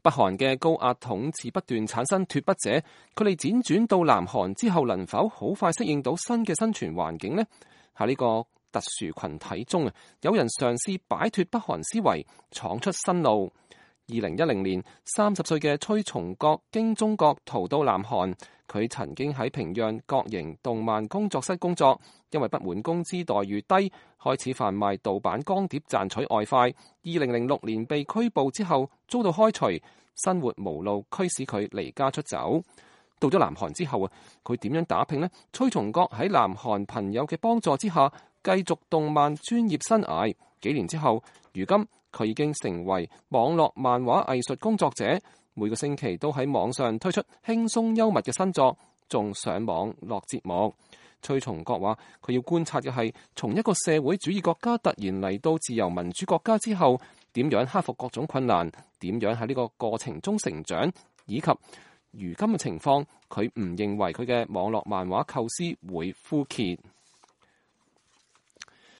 北韓嘅高壓統治不斷產生脫北者，佢哋輾轉到南韓之後，能否好快適應到新嘅生存環境呢？喺呢個特殊群體中啊，有人嘗試擺脫北韓思維，闖出新路。2010年，30歲嘅崔松國經中國逃到南韓，佢曾經喺平壤國營動漫工作室工作，因為不滿工資待遇低，開始販賣盜版光碟賺取外快。2006年被拘捕之後遭到開除，生活無路驅使佢離家出走。到咗南韓之後啊，佢點樣打拼呢？崔松國喺南韓朋友嘅幫助之下，繼續動漫專業生涯。幾年之後，如今佢已經成為網絡漫畫藝術工作者，每個星期都喺網上推出輕鬆幽默嘅新作，仲上網落節目。崔松國話：佢要觀察嘅係從一個社會主義國家突然嚟到自由民主國家之後，點樣克服各種困難，點樣喺呢個過程中成長，以及如今嘅情況，佢唔認為佢嘅網絡漫畫構思會枯竭。